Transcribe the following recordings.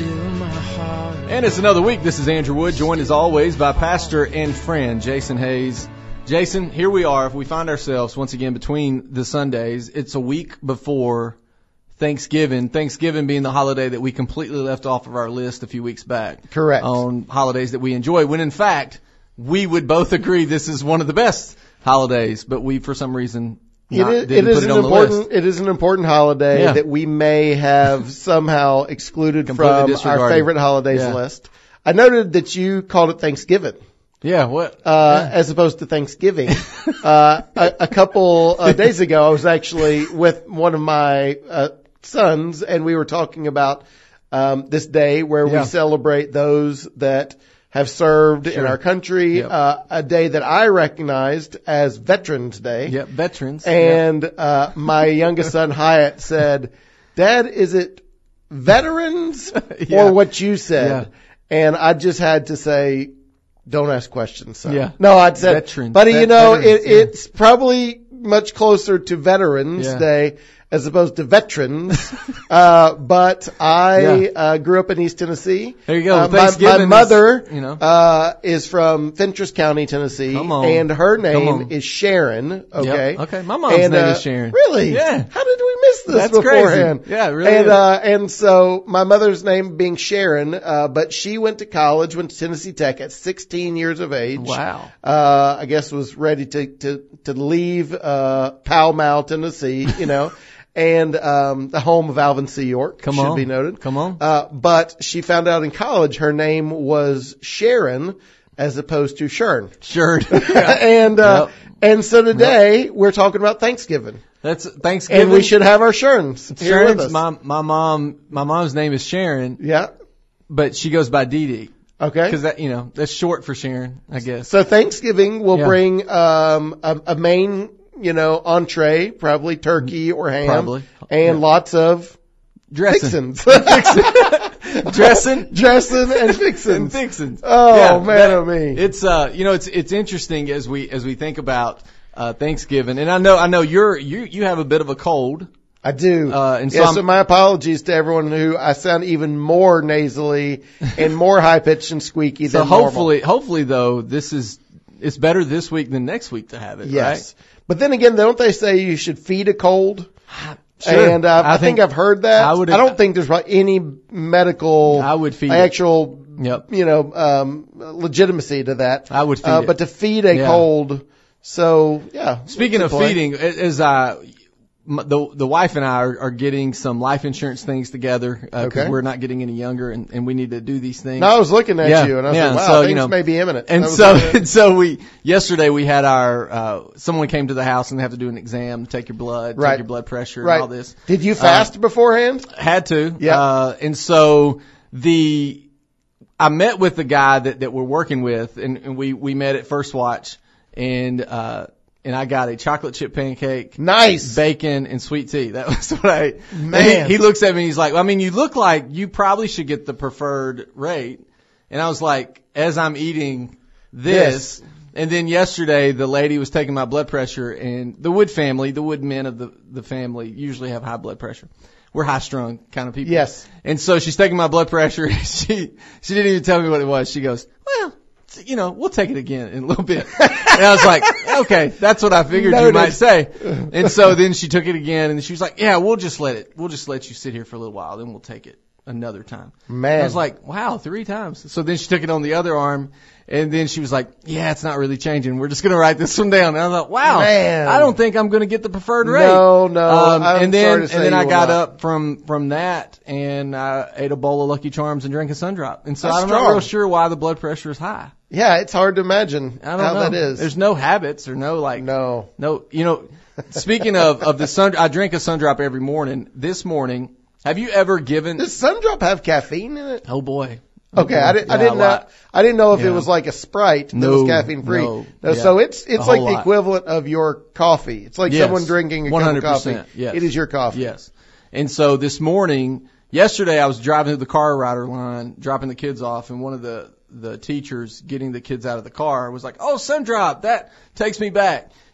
steal my heart. And it's another week. This is Andrew Wood, joined as always by pastor and friend Jason Hayes. Jason, here we are. We find ourselves once again between the Sundays. It's a week before Thanksgiving. Thanksgiving being the holiday that we completely left off of our list a few weeks back. Correct. On holidays that we enjoy, when in fact we would both agree this is one of the best holidays, but we for some reason didn't put it on the list. It is an important holiday that we may have somehow excluded Completely from our favorite holidays list. I noted that you called it Thanksgiving. Yeah, what? As opposed to Thanksgiving. A couple days ago, I was actually with one of my sons, and we were talking about this day where we celebrate those that have served in our country, a day that I recognized as Veterans Day. Yep, veterans. And my youngest son, Hyatt, said, "Dad, is it veterans or what you said?" Yeah. And I just had to say, don't ask questions, son. Yeah. No, I'd said, Veterans. buddy, Veterans, it's probably much closer to Veterans Day as opposed to veterans. But I grew up in East Tennessee. There you go. My mother is from Fentress County, Tennessee, and her name is Sharon. Okay. Yep. Okay. My mom's name is Sharon. Really? Yeah. How did we miss this That's beforehand? crazy. Yeah, really. And so my mother's name being Sharon, but she went to college, went to Tennessee Tech at 16 years of age. Wow. I guess was ready to leave Pall Mall, Tennessee, and the home of Alvin C. York, should be noted. Come on. But she found out in college her name was Sharon as opposed to Shern. Sure. And so today we're talking about Thanksgiving. That's Thanksgiving. And we should have our Sherns here with us. My mom's name is Sharon. Yeah. But she goes by Dee Dee. Okay. Because that's short for Sharon, I guess. So Thanksgiving will bring a main entree, probably turkey or ham. Probably. And lots of dressing. fixins. Dressing and fixins. And fixins. Oh, oh me. It's, it's interesting as we think about, Thanksgiving. And I know you have a bit of a cold. I do. And so my apologies to everyone who I sound even more nasally and more high pitched and squeaky than normal. Hopefully though, it's better this week than next week to have it, right? But then again, don't they say you should feed a cold? Sure. And I think I've heard that. I don't think there's any medical, actual, legitimacy to that. I would feed it. But to feed a cold, so yeah. Speaking of feeding, as the wife and I are getting some life insurance things together because we're not getting any younger and we need to do these things. No, I was looking at you and I was like, wow, things may be imminent. And so yesterday we had someone came to the house and they have to do an exam, take your blood, take your blood pressure and all this. Did you fast beforehand? Had to. Yeah. And so I met with the guy that we're working with and we met at First Watch and I got a chocolate chip pancake. Nice. Bacon and sweet tea. That was what he looks at me and he's like, you look like you probably should get the preferred rate. And I was like, as I'm eating this. And then yesterday the lady was taking my blood pressure and the Wood men of the family usually have high blood pressure. We're high strung kind of people. Yes. And so she's taking my blood pressure. She didn't even tell me what it was. She goes, well, we'll take it again in a little bit. And I was like, okay, that's what I figured you might say. And so then she took it again and she was like, yeah, we'll just let you sit here for a little while, then we'll take it another time. Man. And I was like, wow, 3 times. So then she took it on the other arm and then she was like, yeah, it's not really changing. We're just going to write this one down. And I was like, wow, man. I don't think I'm going to get the preferred rate. No. And then I got up from that and I ate a bowl of Lucky Charms and drank a Sun Drop. And so I'm not real sure why the blood pressure is high. Yeah, it's hard to imagine how that is. There's no habits or no. Speaking of the Sun, I drink a Sun Drop every morning. This morning, have you ever given? Does Sun Drop have caffeine in it? Oh boy. Okay, I didn't know if it was like a Sprite that was caffeine free. No, so it's like the equivalent of your coffee. It's like someone drinking a cup of coffee. Yes. It is your coffee. Yes. And so yesterday I was driving through the car rider line, dropping the kids off, and one of the teachers getting the kids out of the car was like, "Oh, Sun Drop, that takes me back."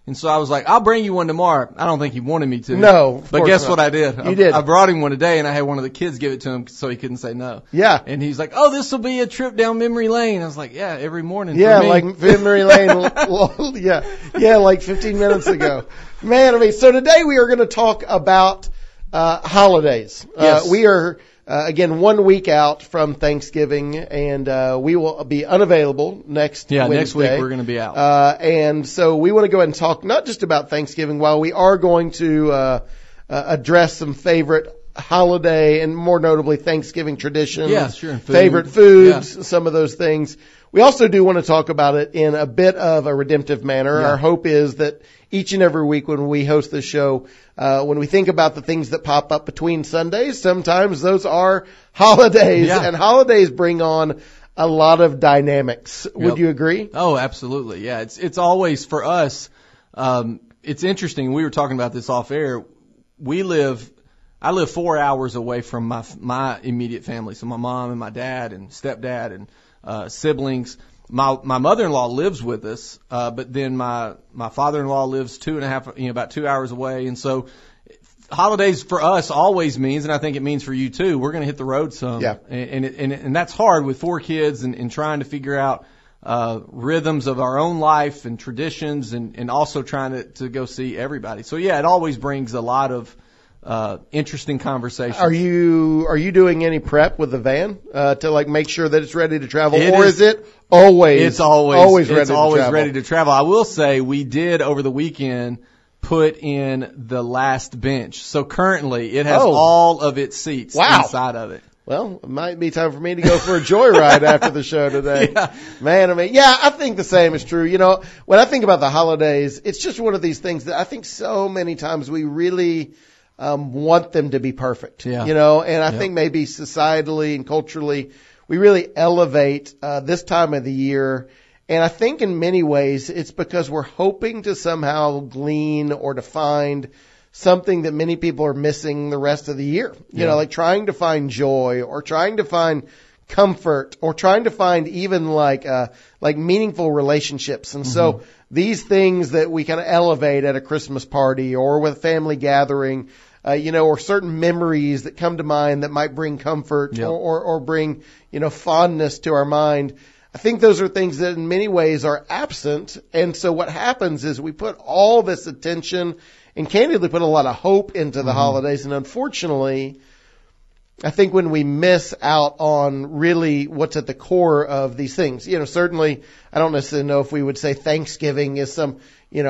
And so I was like, I'll bring you one tomorrow. I don't think he wanted me to. No. But guess what I did? You did. I brought him one today, and I had one of the kids give it to him so he couldn't say no. Yeah. And he's like, oh, this will be a trip down memory lane. I was like, yeah, every morning. Yeah, for me. like memory lane. Yeah, like 15 minutes ago. Man, I mean, so today we are going to talk about holidays. Yes. We are, again, 1 week out from Thanksgiving, and we will be unavailable next Wednesday. Next week we're going to be out. And so we want to go ahead and talk not just about Thanksgiving, while we are going to address some favorite holiday and more notably Thanksgiving traditions. Yeah, sure. Favorite foods, some of those things. We also do want to talk about it in a bit of a redemptive manner. Yeah. Our hope is that each and every week when we host this show, when we think about the things that pop up between Sundays, sometimes those are holidays, and holidays bring on a lot of dynamics. Would you agree? Oh, absolutely. Yeah, it's always for us. It's interesting. We were talking about this off air. I live 4 hours away from my immediate family, so my mom and my dad and stepdad and siblings. My mother-in-law lives with us, but then my father-in-law lives about 2 hours away. And so holidays for us always means, and I think it means for you too, we're going to hit the road some. Yeah. And that's hard with 4 kids and trying to figure out rhythms of our own life and traditions and also trying to go see everybody. So yeah, it always brings a lot of interesting conversations. Are you doing any prep with the van to like make sure that it's ready to travel, is it always? It's always ready ready to travel. I will say we did over the weekend put in the last bench, so currently it has all of its seats inside of it. Well, it might be time for me to go for a joyride after the show today. Yeah. Man, I mean, I think the same is true. You know, when I think about the holidays, it's just one of these things that I think so many times we really want them to be perfect, you know, and I think maybe societally and culturally, we really elevate, this time of the year. And I think in many ways it's because we're hoping to somehow glean or to find something that many people are missing the rest of the year, you know, like trying to find joy or trying to find comfort or trying to find even like meaningful relationships. And so these things that we kind of elevate at a Christmas party or with a family gathering, you know, or certain memories that come to mind that might bring comfort or bring, you know, fondness to our mind. I think those are things that in many ways are absent. And so what happens is we put all this attention and candidly put a lot of hope into the holidays. And unfortunately, I think when we miss out on really what's at the core of these things, you know, certainly I don't necessarily know if we would say Thanksgiving is some,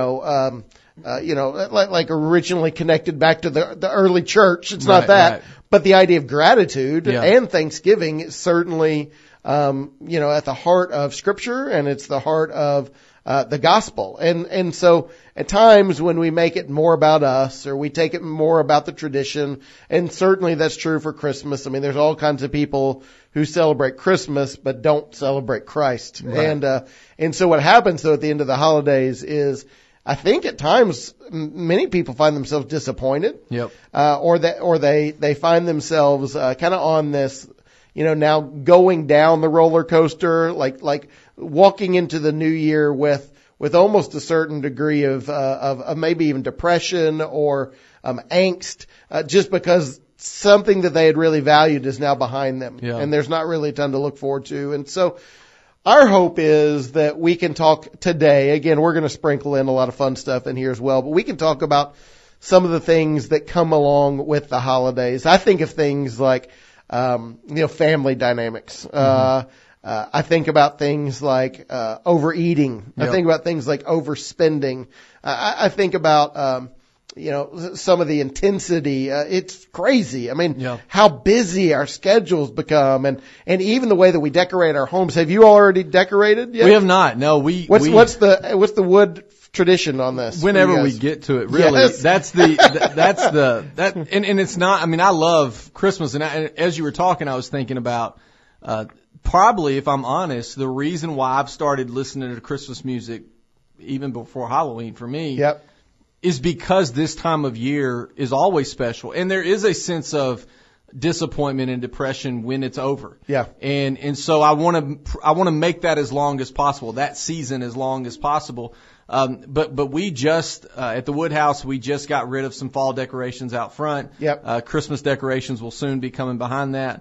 like originally connected back to the early church. It's not that. Right. But the idea of gratitude and Thanksgiving is certainly, at the heart of Scripture, and it's the heart of the gospel. And so at times when we make it more about us or we take it more about the tradition, and certainly that's true for Christmas. I mean, there's all kinds of people who celebrate Christmas but don't celebrate Christ. Right. And so what happens though at the end of the holidays is I think at times many people find themselves disappointed. Yep. Or they find themselves kind of on this, you know, now going down the roller coaster, like walking into the new year with almost a certain degree of maybe even depression or angst, just because something that they had really valued is now behind them. Yeah. And there's not really a ton to look forward to. And so our hope is that we can talk today. Again, we're going to sprinkle in a lot of fun stuff in here as well, but we can talk about some of the things that come along with the holidays. I think of things like, family dynamics. I think about things like, overeating. Yep. I think about things like overspending. I think about, some of the intensity. It's crazy. I mean, how busy our schedules become and even the way that we decorate our homes. Have you already decorated yet? We have not. No, what's the wood tradition on this? Whenever we get to it, really. Yes. And it's not, I mean, I love Christmas and as you were talking, I was thinking about, probably, if I'm honest, the reason why I've started listening to Christmas music even before Halloween for me is because this time of year is always special. And there is a sense of disappointment and depression when it's over. Yeah. And so I want to make that as long as possible, that season as long as possible. But we just, at the Woodhouse, we just got rid of some fall decorations out front. Yep. Christmas decorations will soon be coming behind that.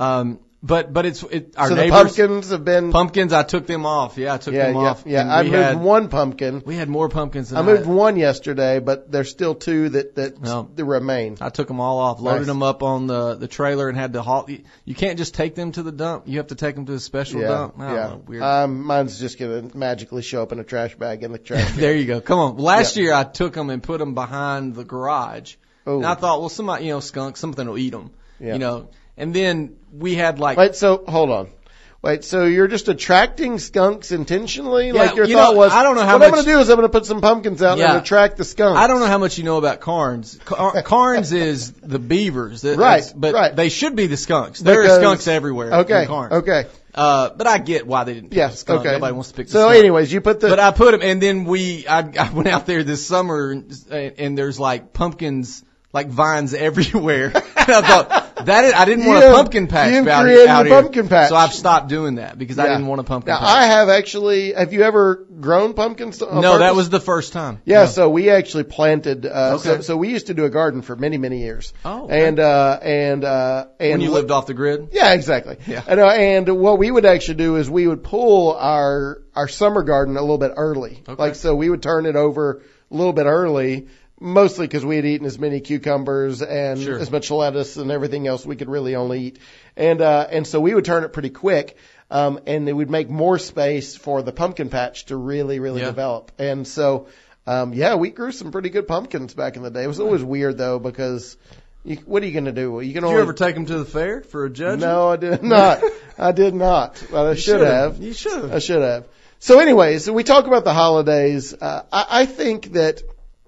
But our so neighbors. The pumpkins have been. Pumpkins, I took them off. Yeah, I took them off. Yeah, I moved one pumpkin. We had more pumpkins than I moved one yesterday, but there's still two that remain. I took them all off, loaded them up on the trailer, and had to haul. You can't just take them to the dump. You have to take them to a special dump. Weird. Mine's just going to magically show up in a trash bag in the trash. There you go. Come on. Last year I took them and put them behind the garage. Ooh. And I thought, well, somebody, skunk, something will eat them. Yeah. And then we had Wait, so hold on. Wait, so you're just attracting skunks intentionally? Yeah, like your thought was, I don't know how what much, I'm going to do is I'm going to put some pumpkins out and attract the skunks. I don't know how much you know about Carnes. Carnes is the beavers. Right. They should be the skunks. There are skunks everywhere in Carnes. Okay. But I get why they didn't pick the skunk. Okay. Nobody wants to pick the skunk. skunk. So anyways, you put the... But I put them, and then I went out there this summer, and there's like pumpkins, like vines everywhere. And I thought, I didn't want a pumpkin patch out here. Pumpkin patch. So I've stopped doing that because I didn't want a pumpkin patch. I have actually, have you ever grown pumpkins? No, that was the first time. Yeah, so we actually planted, so we used to do a garden for many, many years. Oh. Okay. And when you lived off the grid? Yeah, exactly. Yeah. And what we would actually do is we would pull our summer garden a little bit early. Okay. Like, so we would turn it over a little bit early. Mostly because we had eaten as many cucumbers and as much lettuce and everything else we could really only eat. And so we would turn it pretty quick. And it would make more space for the pumpkin patch to really develop. And so, we grew some pretty good pumpkins back in the day. It was always weird though because what are you going to do? Did you ever take them to the fair for a judging? No, I did not. I did not. Well, I should have. You should have. I should have. So anyways, we talk about the holidays. I think that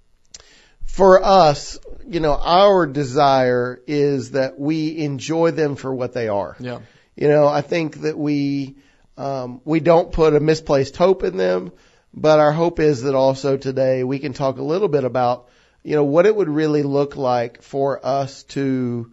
for us, our desire is that we enjoy them for what they are. Yeah. I think that we don't put a misplaced hope in them, but our hope is that also today we can talk a little bit about, what it would really look like for us to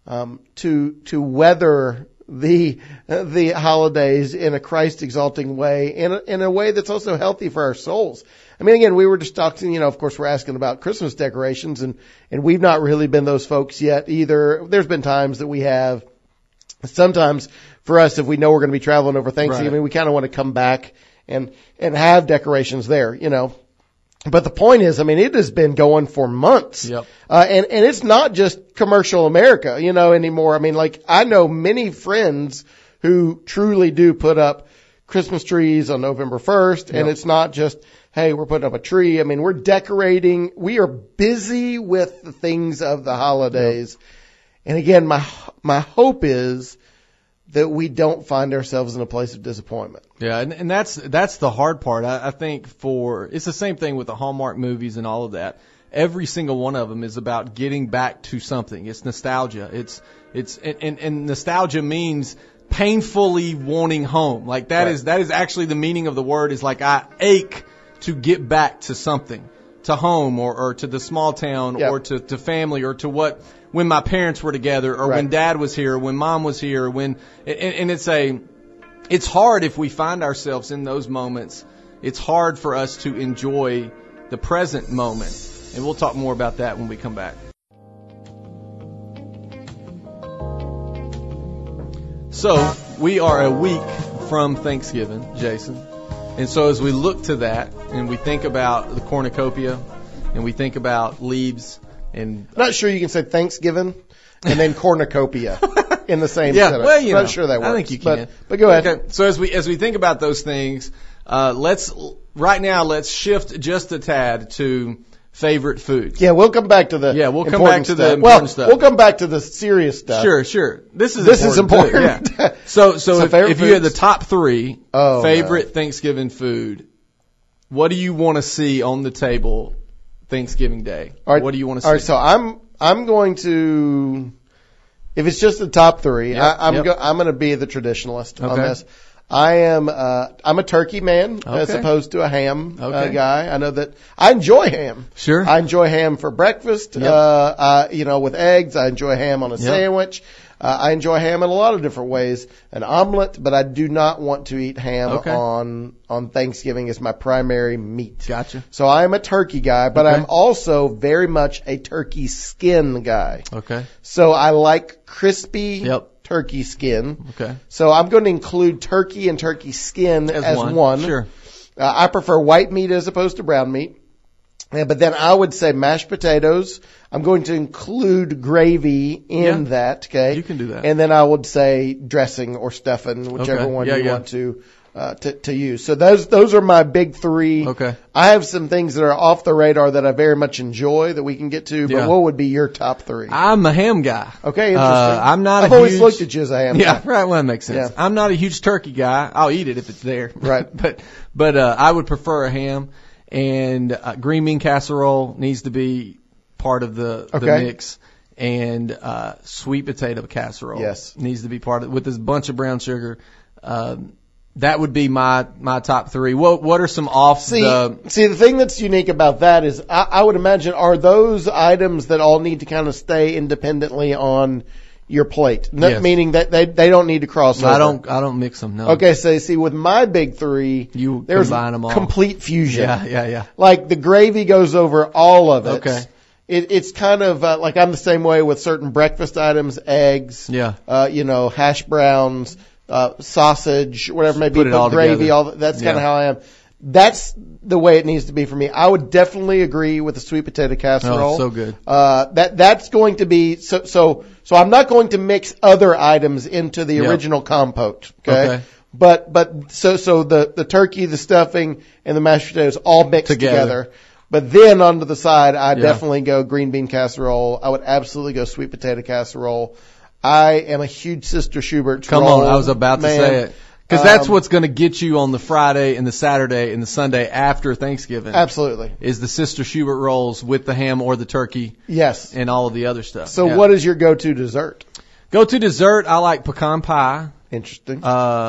weather the holidays in a Christ exalting way, in a way that's also healthy for our souls. I mean, again, we were just talking, of course we're asking about Christmas decorations and we've not really been those folks yet either. There's been times that we have. Sometimes for us, if we know we're going to be traveling over Thanksgiving, we kind of want to come back and have decorations there, But the point is, it has been going for months. Yep. And it's not just commercial America, anymore. I know many friends who truly do put up Christmas trees on November 1st, and it's not just, hey, we're putting up a tree. We're decorating. We are busy with the things of the holidays. Yep. And again, my hope is that we don't find ourselves in a place of disappointment. Yeah, and that's the hard part. I think it's the same thing with the Hallmark movies and all of that. Every single one of them is about getting back to something. It's nostalgia. And nostalgia means painfully wanting home. Like that is actually the meaning of the word, is like I ache to get back to something, to home or to the small town or to family or to when my parents were together or when dad was here or when mom was here and it's hard if we find ourselves in those moments. It's hard for us to enjoy the present moment. And we'll talk more about that when we come back. So we are a week from Thanksgiving, Jason. And so as we look to that and we think about the cornucopia and we think about leaves and... I'm not sure you can say Thanksgiving and then cornucopia in the same sentence. Well, I'm not sure that works. I think you can. But go ahead. Okay. So as we think about those things, let's shift just a tad to favorite foods. Yeah, we'll come back to the important stuff. We'll come back to the serious stuff. Sure. This is important. Too, yeah. So if you had the top three favorite Thanksgiving food, what do you want to see on the table Thanksgiving Day? What do you want to see? All right, so I'm going to, if it's just the top three, I'm going to be the traditionalist on this. I'm a turkey man as opposed to a ham guy. I know that I enjoy ham. Sure. I enjoy ham for breakfast. Yep. With eggs. I enjoy ham on a sandwich. I enjoy ham in a lot of different ways. An omelet, but I do not want to eat ham on Thanksgiving as my primary meat. Gotcha. So I am a turkey guy, but I'm also very much a turkey skin guy. Okay. So I like crispy turkey skin. Okay. So I'm going to include turkey and turkey skin as one. Sure. I prefer white meat as opposed to brown meat. But then I would say mashed potatoes. I'm going to include gravy in that, okay? You can do that. And then I would say dressing or stuffing, whichever one you want to use. So those are my big three. Okay. I have some things that are off the radar that I very much enjoy that we can get to, but what would be your top three? I'm a ham guy. Okay, interesting. I've always looked at you as a ham guy. Yeah, right. Well, that makes sense. Yeah. I'm not a huge turkey guy. I'll eat it if it's there. Right. but I would prefer a ham. And green bean casserole needs to be part of the mix, and sweet potato casserole needs to be part of it with this bunch of brown sugar. That would be my top three. What are some off See, the thing that's unique about that is I would imagine are those items that all need to kind of stay independently on your plate, meaning that they don't need to cross over. I don't mix them. No. Okay, so see, with my big three, there's combine them all. Complete fusion. Yeah. Like the gravy goes over all of it. Okay. It's kind of like I'm the same way with certain breakfast items, eggs. Yeah. Hash browns, sausage, whatever it may be. Put it all gravy, together. That's kind of how I am. That's the way it needs to be for me. I would definitely agree with the sweet potato casserole. Oh, so good. That's going to be so I'm not going to mix other items into the original compote. Okay. But so the turkey, the stuffing, and the mashed potatoes all mixed together. But then onto the side, I definitely go green bean casserole. I would absolutely go sweet potato casserole. I am a huge Sister Schubert's Come roll, on, I was about to say it. Because that's what's going to get you on the Friday and the Saturday and the Sunday after Thanksgiving. Absolutely. Is the Sister Schubert rolls with the ham or the turkey. Yes. And all of the other stuff. So what is your go-to dessert? Go-to dessert, I like pecan pie. Interesting.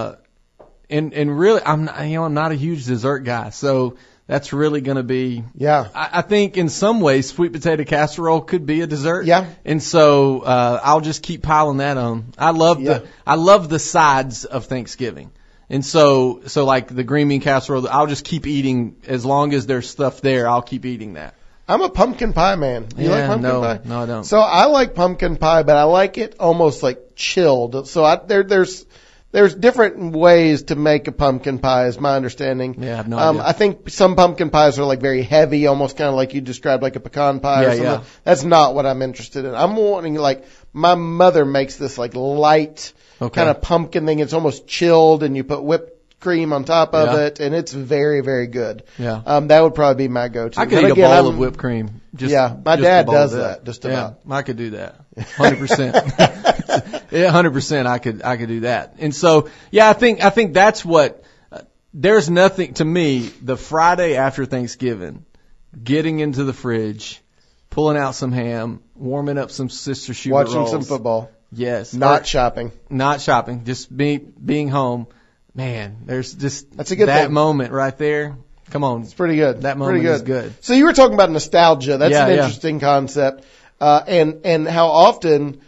And really, I'm not a huge dessert guy. So that's really going to be. Yeah. I think in some ways, sweet potato casserole could be a dessert. Yeah. And so, I'll just keep piling that on. I love the sides of Thanksgiving. And so like the green bean casserole, I'll just keep eating as long as there's stuff there. I'll keep eating that. I'm a pumpkin pie man. You like pumpkin pie? No, I don't. So I like pumpkin pie, but I like it almost like chilled. So there's different ways to make a pumpkin pie, is my understanding. Yeah, I have no idea. I think some pumpkin pies are like very heavy, almost kind of like you described, like a pecan pie or something. Yeah. That's not what I'm interested in. I'm wanting like my mother makes this like light kind of pumpkin thing. It's almost chilled, and you put whipped cream on top of it, and it's very, very good. Yeah. That would probably be my go-to. I could eat a bowl of whipped cream. My dad does that just about. I could do that. 100%. Yeah, 100%. I could do that. And so, I think that's what. There's nothing to me. The Friday after Thanksgiving, getting into the fridge, pulling out some ham, warming up some Sister Schubert rolls, watching some football. Yes. Not shopping. Just being home. Man, there's just that's a good that thing. Moment right there. Come on. It's pretty good. That moment is good. So you were talking about nostalgia. That's an interesting concept. And how often,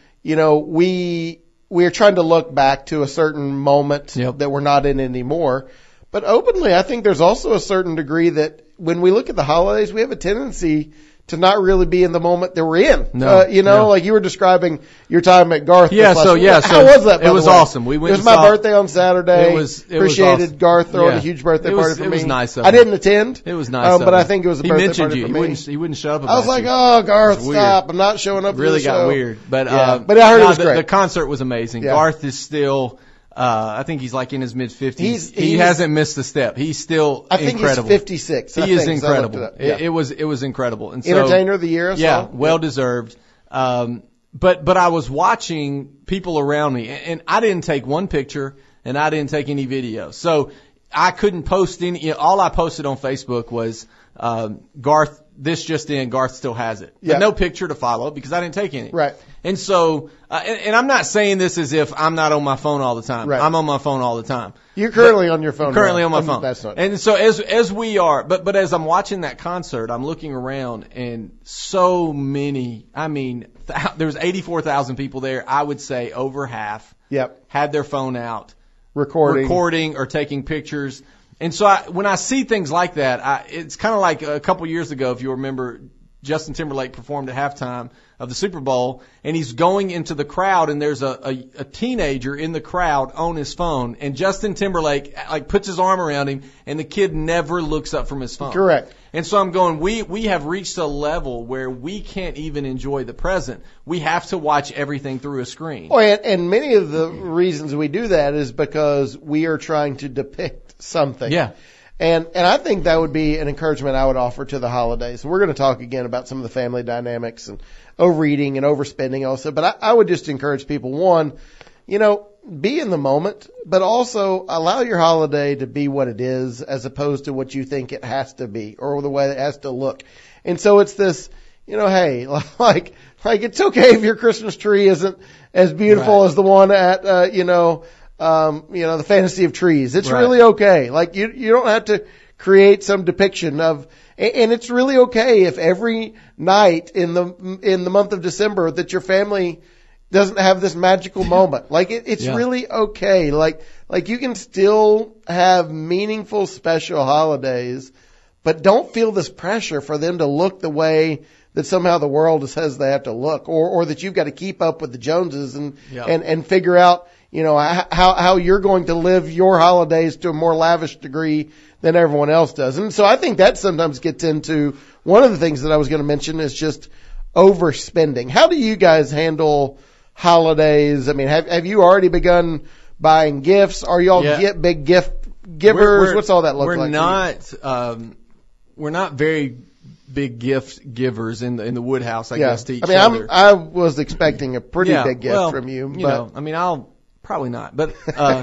we're trying to look back to a certain moment that we're not in anymore. But openly, I think there's also a certain degree that when we look at the holidays, we have a tendency to not really be in the moment that we're in. Like you were describing your time at Garth. Yeah, how was that? It was awesome. We went. It was my birthday on Saturday. Appreciated awesome. Garth throwing a huge birthday party for me. It was nice of him. I didn't attend. It was nice of him. But I think it was a birthday party for me. He wouldn't shut up about it. I was like, oh, Garth, stop. I'm not showing up for really the show. Got weird. But I heard it was great. The concert was amazing. Yeah. Garth is still, I think he's like in his mid-50s. He hasn't missed a step. He's still incredible. I think he's 56. He is incredible. It was incredible. And so, Entertainer of the Year. Well deserved. But I was watching people around me, and I didn't take one picture, and I didn't take any video. So I couldn't post any. All I posted on Facebook was Garth this just in, Garth still has it. Yeah. But no picture to follow because I didn't take any. Right. And so, and I'm not saying this as if I'm not on my phone all the time. Right. I'm on my phone all the time. You're currently on your phone. Currently now. on my phone. That's not. And so as we are, but as I'm watching that concert, I'm looking around and so many, I mean, there's 84,000 people there. I would say over half had their phone out. Recording or taking pictures. And so when I see things like that, it's kind of like a couple years ago, if you remember, Justin Timberlake performed at halftime of the Super Bowl, and he's going into the crowd, and there's a teenager in the crowd on his phone, and Justin Timberlake like puts his arm around him, and the kid never looks up from his phone. Correct. And so I'm going, we have reached a level where we can't even enjoy the present. We have to watch everything through a screen. Well, and many of the reasons we do that is because we are trying to depict something. Yeah. And I think that would be an encouragement I would offer to the holidays. We're going to talk again about some of the family dynamics and overeating and overspending also. But I would just encourage people, one, be in the moment, but also allow your holiday to be what it is as opposed to what you think it has to be or the way it has to look. And so it's this, hey, like it's okay if your Christmas tree isn't as beautiful as the one at, the Fantasy of Trees. It's really okay. Like you don't have to create some depiction of, and it's really okay if every night in the month of December that your family doesn't have this magical moment. Like it's really okay. Like you can still have meaningful, special holidays, but don't feel this pressure for them to look the way that somehow the world says they have to look, or that you've got to keep up with the Joneses and figure out, how you're going to live your holidays to a more lavish degree than everyone else does. And so I think that sometimes gets into one of the things that I was going to mention is just overspending. How do you guys handle holidays? I mean, have you already begun buying gifts? Are y'all big gift givers? What's all that look like? We're not very big gift givers in the Woodhouse, I guess, to each other. I was expecting a pretty big gift from you. I'll probably not. But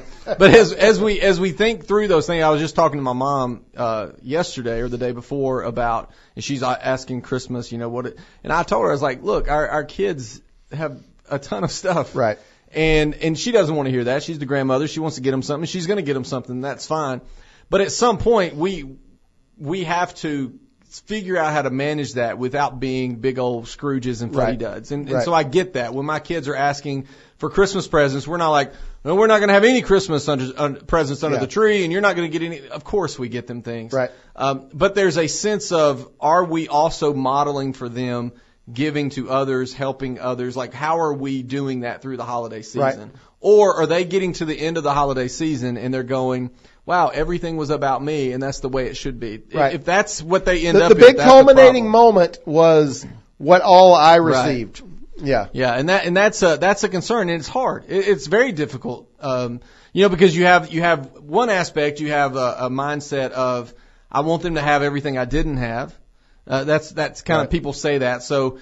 as we think through those things, I was just talking to my mom yesterday or the day before about, and she's asking Christmas, and I told her, I was like, look, our kids have a ton of stuff. Right. And she doesn't want to hear that. She's the grandmother. She wants to get them something. She's going to get them something. That's fine. But at some point, we have to figure out how to manage that without being big old Scrooges and fuddy duds. And so I get that. When my kids are asking for Christmas presents, we're not like, no, we're not going to have any Christmas presents under the tree, and you're not going to get any. Of course we get them things. Right. But there's a sense of, are we also modeling for them giving to others, helping others? Like, how are we doing that through the holiday season? Right. Or are they getting to the end of the holiday season and they're going, wow, everything was about me, and that's the way it should be. Right. If that's what they end up with. The big culminating moment was what all I received. Right. Yeah. Yeah, and that's a concern, and it's hard. It's very difficult. Because you have one aspect, you have a mindset of, I want them to have everything I didn't have. That's kind of, people say that. So,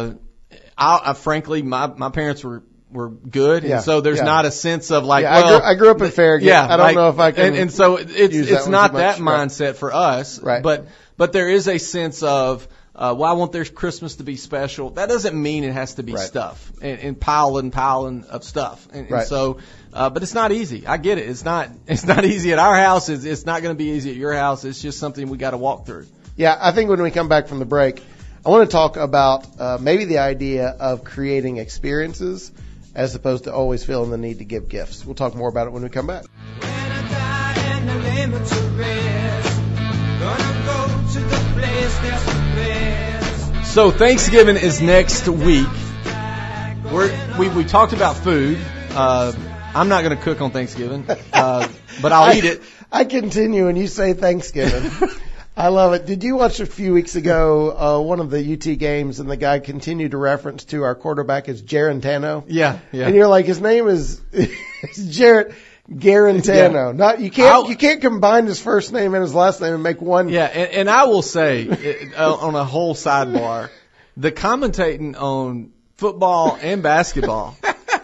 I frankly, my parents were good, and so there's not a sense of like, I grew up in Farragut. I don't know if I can. And so it's not that mindset for us, right? But there is a sense of, I want their Christmas to be special. That doesn't mean it has to be stuff and piling of stuff. And so, but it's not easy. I get it. It's not easy at our house. It's not going to be easy at your house. It's just something we got to walk through. Yeah, I think when we come back from the break, I want to talk about maybe the idea of creating experiences as opposed to always feeling the need to give gifts. We'll talk more about it when we come back. When I die and the limit to rest, gonna go to the place that's the best. So Thanksgiving is next week. We talked about food. I'm not going to cook on Thanksgiving, but I'll eat it. I continue and you say Thanksgiving. I love it. Did you watch a few weeks ago one of the UT games, and the guy continued to reference to our quarterback as Garantano? Yeah. And you're like, his name is Jarrett Garantano. Not you can't combine his first name and his last name and make one. Yeah, and I will say on a whole sidebar, the commentating on football and basketball,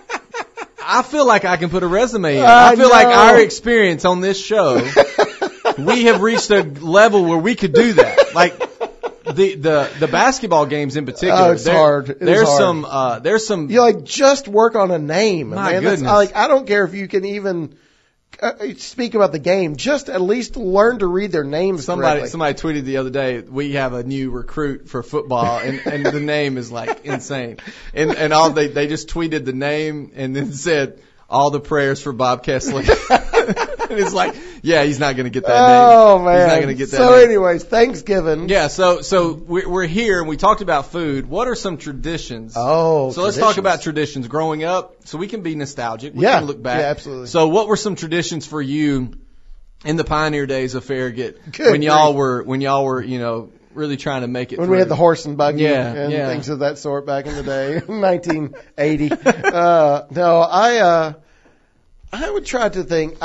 I feel like I can put a resume in. I feel like our experience on this show, we have reached a level where we could do that. Like, the basketball games in particular. Oh, it's hard. There's some. You like just work on a name. My man. goodness. I don't care if you can even speak about the game. Just at least learn to read their names correctly. Somebody tweeted the other day, we have a new recruit for football, and the name is like insane. And all they just tweeted the name and then said all the prayers for Bob Kessler. And it's like, yeah, he's not going to get that name. Oh man, he's not going to get that. So, name. anyways, Thanksgiving. Yeah, so we're here and we talked about food. What are some traditions? Oh, so let's talk about traditions. Growing up, so we can be nostalgic. We can look back. Yeah, absolutely. So what were some traditions for you in the pioneer days of Farragut Good when y'all were really trying to make it? When we had the horse and buggy and things of that sort back in the day, 1980. I would try to think.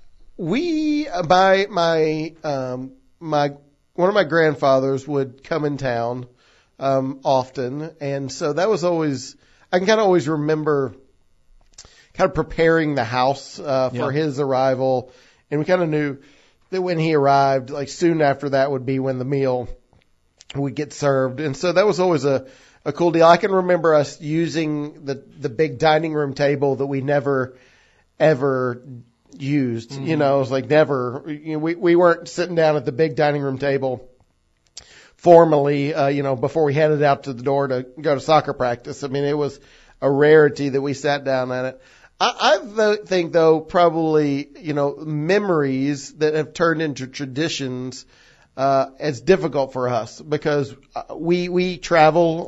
One of my grandfathers would come in town often, and so that was always, I can kind of always remember kind of preparing the house for his arrival, and we kind of knew that when he arrived, like soon after that would be when the meal would get served, and so that was always a cool deal. I can remember us using the big dining room table that we never ever used. Mm-hmm. You know, it was like never, we weren't sitting down at the big dining room table formally, before we headed out to the door to go to soccer practice. I mean, it was a rarity that we sat down at it. I think though, probably, memories that have turned into traditions, it's difficult for us because we travel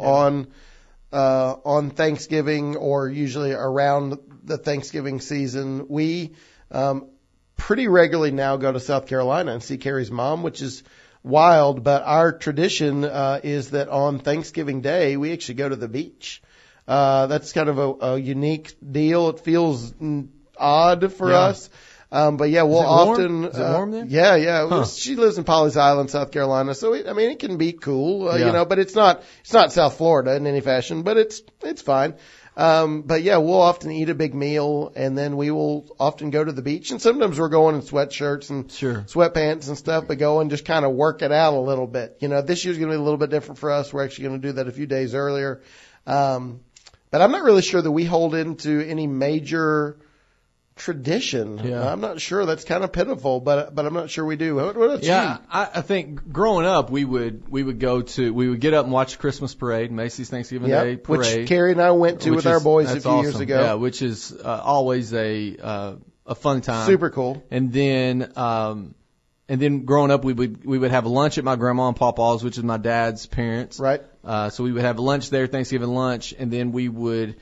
on Thanksgiving or usually around the Thanksgiving season. We pretty regularly now go to South Carolina and see Carrie's mom, which is wild. But our tradition is that on Thanksgiving Day, we actually go to the beach. That's kind of a unique deal. It feels odd for us. But yeah, we'll often. Is it warm there? Yeah. Huh. She lives in Pawleys Island, South Carolina. So, it can be cool, but it's not South Florida in any fashion, but it's fine. But yeah, we'll often eat a big meal and then we will often go to the beach. And sometimes we're going in sweatshirts and sweatpants and stuff, but go and just kind of work it out a little bit. This year's going to be a little bit different for us. We're actually going to do that a few days earlier. But I'm not really sure that we hold into any major tradition. Yeah. I'm not sure. That's kind of pitiful, but I'm not sure we do. What about you? I think growing up we would get up and watch the Christmas parade, Macy's Thanksgiving Day parade, which Carrie and I went to with our boys a few years ago. Yeah, which is always a fun time. Super cool. And then growing up we would have lunch at my grandma and papa's, which is my dad's parents. Right. So we would have lunch there, Thanksgiving lunch, and then we would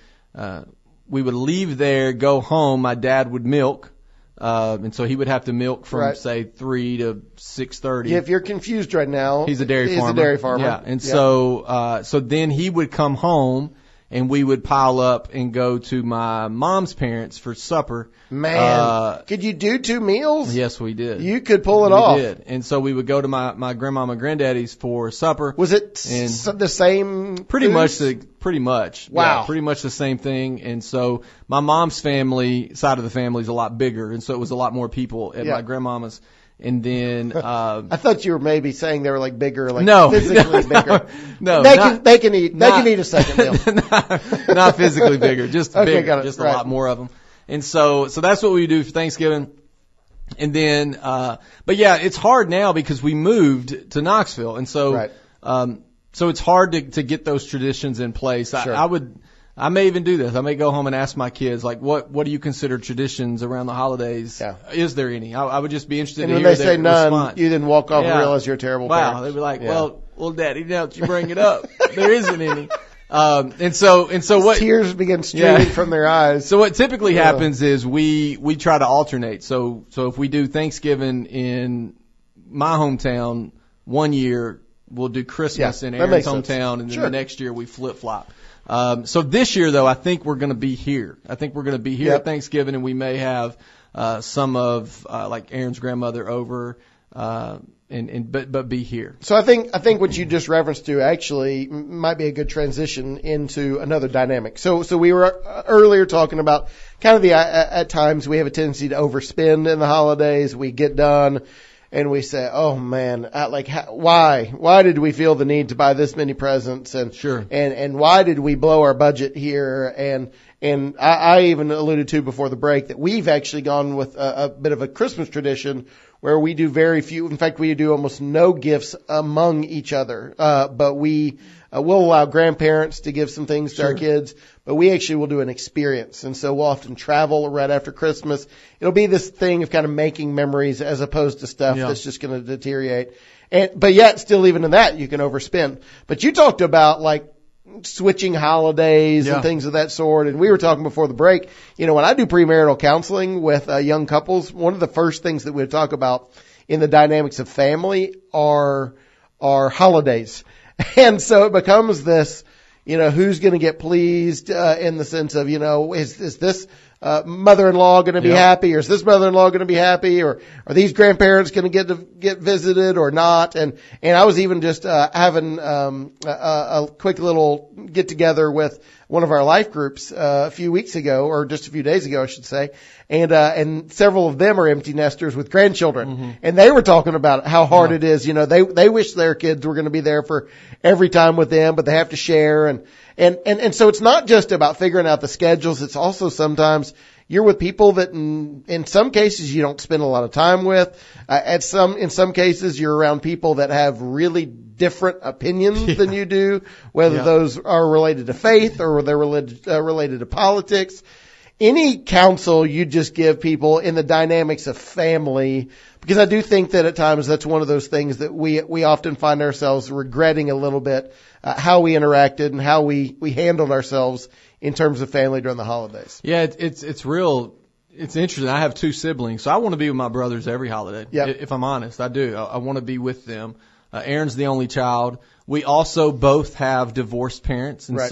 leave there, go home. My dad would milk, and so he would have to milk from say 3 to 6:30. Yeah, if you're confused right now, he's a dairy farmer. Yeah, and so then he would come home, and we would pile up and go to my mom's parents for supper. Man, could you do 2 meals? Yes, we did. You could pull it off. We did, and so we would go to my grandmama and granddaddy's for supper. Was it the same? Pretty much. Wow. Yeah, pretty much the same thing. And so my mom's family side of the family is a lot bigger, and so it was a lot more people at my grandmama's. And then I thought you were maybe saying they were like bigger, like physically bigger. No, they can eat a second meal. not physically bigger, just okay, bigger, just a lot more of them. And so that's what we do for Thanksgiving. And then, but yeah, it's hard now because we moved to Knoxville, and so so it's hard to get those traditions in place. Sure. I may even do this. I may go home and ask my kids, like, what do you consider traditions around the holidays? Yeah. Is there any? I would just be interested to hear their response. And when they say none, you then walk off and realize you're a terrible parent. Wow. They'd be like, well, Daddy, now that you bring it up, there isn't any. And so what tears begin streaming from their eyes. So what typically happens is we try to alternate. So if we do Thanksgiving in my hometown one year, we'll do Christmas in Aaron's hometown, and then the next year we flip-flop. So this year, though, I think we're going to be here. I think we're going to be here at Thanksgiving, and we may have some of like Aaron's grandmother over, but be here. So I think what you just referenced to actually might be a good transition into another dynamic. So we were earlier talking about kind of at times we have a tendency to overspend in the holidays. We get done. and we say, oh man, why did we feel the need to buy this many presents? And sure. And why did we blow our budget here? And I even alluded to before the break that we've actually gone with a bit of a Christmas tradition where we do very few. In fact, we do almost no gifts among each other. But we will allow grandparents to give some things to our kids, but we actually will do an experience. And so we'll often travel right after Christmas. It'll be this thing of kind of making memories as opposed to stuff that's just going to deteriorate. But yet still even in that you can overspend. But you talked about like switching holidays and things of that sort. And we were talking before the break, when I do premarital counseling with young couples, one of the first things that we talk about in the dynamics of family are holidays. And so it becomes this, who's going to get pleased, in the sense of, is this, mother-in-law going to be happy, or is this mother-in-law going to be happy, or are these grandparents going to get visited or not? And I was even just, having, a quick little get together with one of our life groups, a few weeks ago, or just a few days ago, I should say. And several of them are empty nesters with grandchildren. Mm-hmm. And they were talking about how hard it is. They wish their kids were going to be there for every time with them, but they have to share. And so it's not just about figuring out the schedules. It's also sometimes you're with people that in some cases you don't spend a lot of time with. In some cases you're around people that have really different opinions than you do, whether those are related to faith or they're related to politics. Any counsel you just give people in the dynamics of family, because I do think that at times that's one of those things that we often find ourselves regretting a little bit, how we interacted and how we handled ourselves in terms of family during the holidays. Yeah, it's real. It's interesting. I have 2 siblings, so I want to be with my brothers every holiday. Yep. If I'm honest, I do. I want to be with them. Aaron's the only child. We also both have divorced parents, and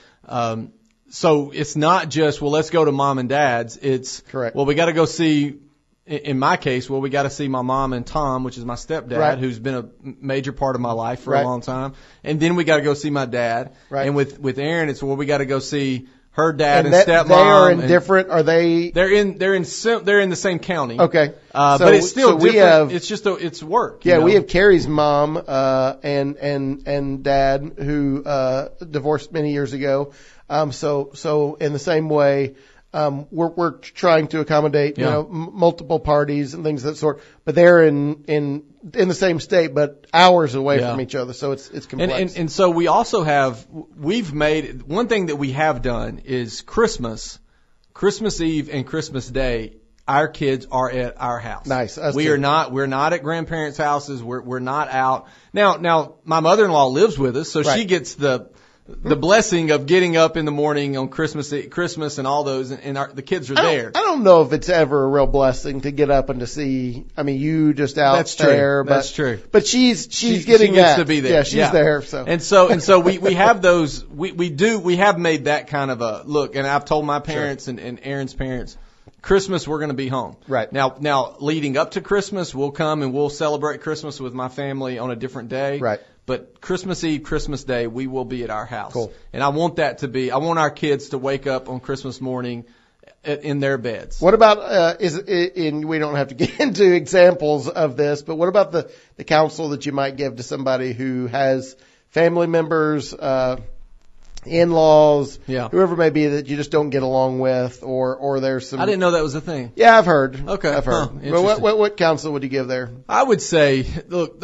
so it's not just, well, let's go to mom and dad's. It's, correct. Well, we got to go see, in my case, we got to see my mom and Tom, which is my stepdad, who's been a major part of my life for a long time. And then we got to go see my dad. Right. And with Aaron, it's, we got to go see her dad and stepmom. They are in different, are they? They're in the same county. Okay. But it's still different. It's just, it's work. Yeah, we have Carrie's mom, and dad who, divorced many years ago. So in the same way, we're trying to accommodate, multiple parties and things of that sort, but they're in the same state, but hours away from each other. So it's complex. And so we also we've made, one thing that we have done is Christmas Eve and Christmas Day, our kids are at our house. Nice. We're not at grandparents' houses. We're not out. Now my mother-in-law lives with us, so she gets the blessing of getting up in the morning on Christmas and all those, and the kids are there. I don't know if it's ever a real blessing to get up and to see, you just out there. That's true. But she's getting she gets to be there. Yeah, she's there. So. And so we have those, we have made that kind of a look, and I've told my parents and Aaron's parents, Christmas, we're going to be home. Right. Now, leading up to Christmas, we'll come and we'll celebrate Christmas with my family on a different day. Right. But Christmas Eve, Christmas Day, we will be at our house. Cool. And I want our kids to wake up on Christmas morning in their beds. What about, and we don't have to get into examples of this, but what about the counsel that you might give to somebody who has family members, in-laws, whoever it may be that you just don't get along with, or there's some. I didn't know that was a thing. Yeah, I've heard. Okay. I've heard. But what counsel would you give there? I would say, look,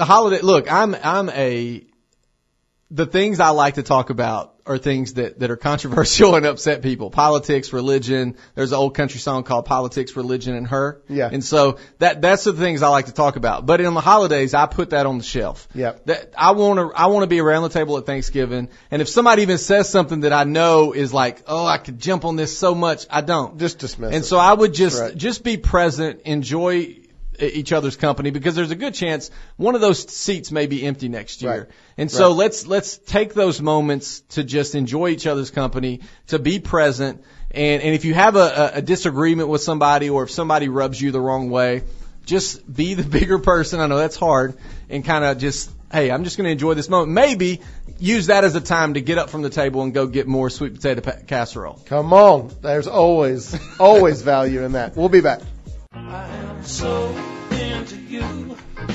the things I like to talk about are things that are controversial and upset people. Politics, religion. There's an old country song called Politics, Religion, and Her. Yeah. And so that's the things I like to talk about. But in the holidays, I put that on the shelf. Yeah. I want to be around the table at Thanksgiving. And if somebody even says something that I know is like, oh, I could jump on this so much, I don't. Just dismiss it. And so I would just be present, enjoy each other's company, because there's a good chance one of those seats may be empty next year. Right. And so let's take those moments to just enjoy each other's company, to be present. And if you have a disagreement with somebody, or if somebody rubs you the wrong way, just be the bigger person. I know that's hard, and kind of just, hey, I'm just going to enjoy this moment. Maybe use that as a time to get up from the table and go get more sweet potato casserole. Come on. There's always value in that. We'll be back. I am so into you.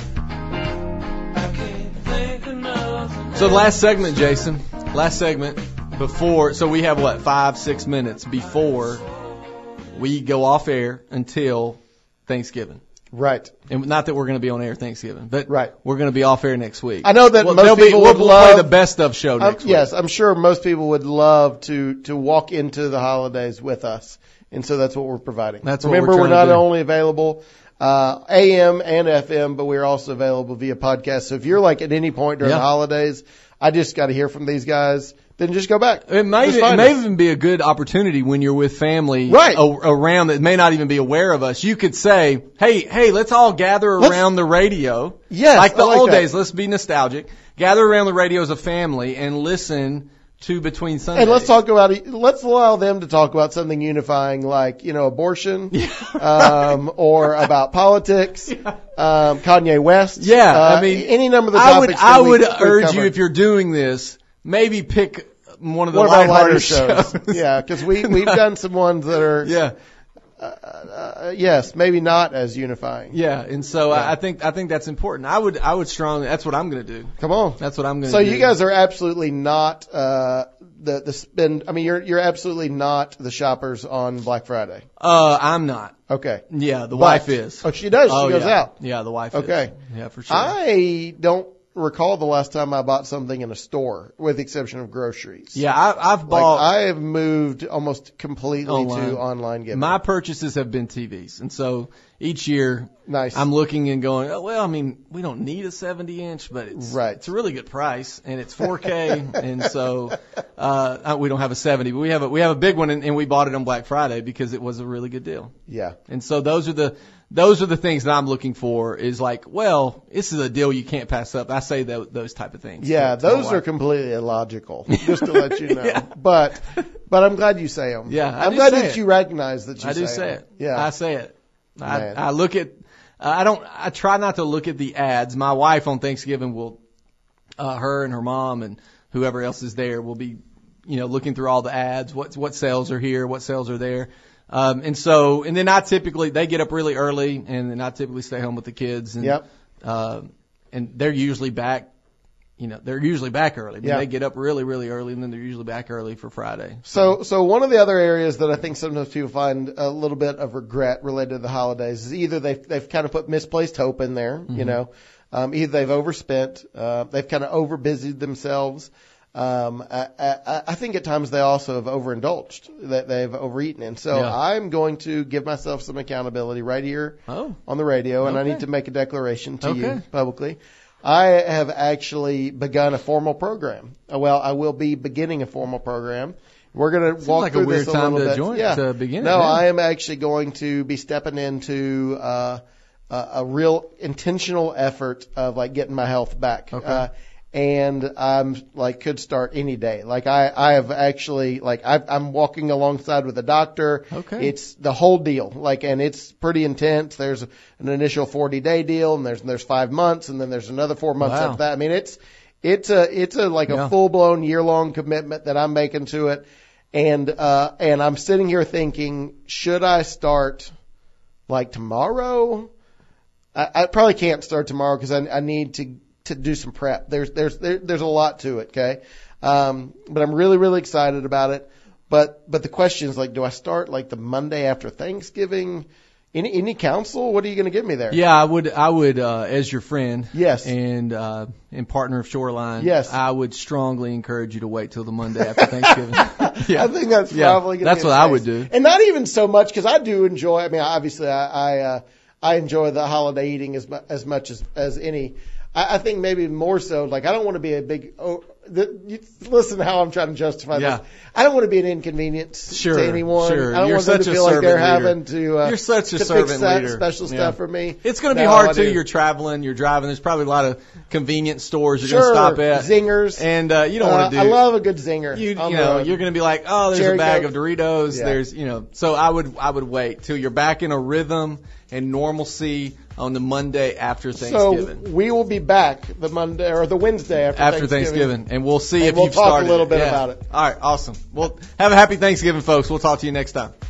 So the last segment, Jason. Last segment before. So we have 5-6 minutes before we go off air until Thanksgiving. Right. And not that we're going to be on air Thanksgiving, but right. We're going to be off air next week. I know that most people would love play the best of show next week. Yes, I'm sure most people would love to walk into the holidays with us, and so that's what we're providing. Remember, we're not only available AM and FM, but we're also available via podcast. So if you're like at any point during the holidays, I just got to hear from these guys. Then just go back. It may even be a good opportunity when you're with family around that may not even be aware of us. You could say, hey, let's all gather around the radio. Yes. Like the old days. Let's be nostalgic. Gather around the radio as a family and listen to Between Sundays. And let's allow them to talk about something unifying like, abortion, or about politics, Kanye West. Yeah. any number of the topics. I would urge you, if you're doing this, maybe pick one of the lighthearted shows. Yeah, because we've done some ones that are yes, maybe not as unifying. Yeah, and so I think that's important. I would strongly. That's what I'm going to do. Come on, that's what I'm going to do. So you guys are absolutely not the spend. I mean, you're absolutely not the shoppers on Black Friday. I'm not. Okay. Yeah, the wife is. Oh, she does. She goes out. Yeah, the wife. Okay. Is. Yeah, for sure. I don't recall the last time I bought something in a store, with the exception of groceries. Yeah, I've bought. I have moved almost completely to online giving. My purchases have been TVs, and so each year, I'm looking and going, we don't need a 70-inch, but it's a really good price, and it's 4K, and so we don't have a 70, but we have a big one, and we bought it on Black Friday because it was a really good deal. Yeah, and so those are the things that I'm looking for. Is like, this is a deal you can't pass up. I say those type of things. Yeah, those are completely illogial, just to let you know. Yeah. But I'm glad you say them. Yeah, I'm glad that you recognize that you say it. I do say it. Yeah, I say it. I look at. I try not to look at the ads. My wife on Thanksgiving will, her and her mom and whoever else is there will be, looking through all the ads. What sales are here? What sales are there? And then they get up really early, and then I typically stay home with the kids, and and they're usually back, early. They get up really, really early, and then they're usually back early for Friday. So one of the other areas that I think sometimes people find a little bit of regret related to the holidays is either they've kind of put misplaced hope in there, either they've overspent, they've kind of overbusied themselves. I think at times they also have overindulged, that they've overeaten. And so I'm going to give myself some accountability right here on the radio, and I need to make a declaration to you publicly. I have actually begun a formal program. Well, I will be beginning a formal program. We're going to walk through this a little bit. To begin no, I am actually going to be stepping into a real intentional effort of getting my health back. Okay. And I'm could start any day. I have actually I'm walking alongside with a doctor. Okay. It's the whole deal. And it's pretty intense. There's an initial 40-day deal, and there's 5 months, and then there's another 4 months after that. I mean, it's a full-blown year-long commitment that I'm making to it. And I'm sitting here thinking, should I start tomorrow? I probably can't start tomorrow because I need to do some prep. There's a lot to it, okay? But I'm really, really excited about it. But the question is do I start the Monday after Thanksgiving? Any counsel? What are you going to give me there? Yeah, I would as your friend. Yes. And partner of Shoreline. Yes. I would strongly encourage you to wait till the Monday after Thanksgiving. Yeah. I think that's probably going to be that's what I would do. And not even so much because I do enjoy. I mean, obviously I enjoy the holiday eating as much as any. I think maybe more so, I don't want to be a big, listen to how I'm trying to justify this. I don't want to be an inconvenience to anyone. Sure. I don't want them to feel like they're having to, you're such a to servant fix that leader. special stuff for me. It's going to be hard too. You're traveling, you're driving. There's probably a lot of convenience stores you're going to stop at. Zingers. And, you don't want to do. I love a good zinger. You're going to be like, there's a bag of Doritos. Yeah. There's, so I would wait till you're back in a rhythm and normalcy on the Monday after Thanksgiving. So we will be back the Monday or the Wednesday after Thanksgiving. And we'll see if you've started. We'll talk a little bit about it. All right, awesome. Well, have a happy Thanksgiving, folks. We'll talk to you next time.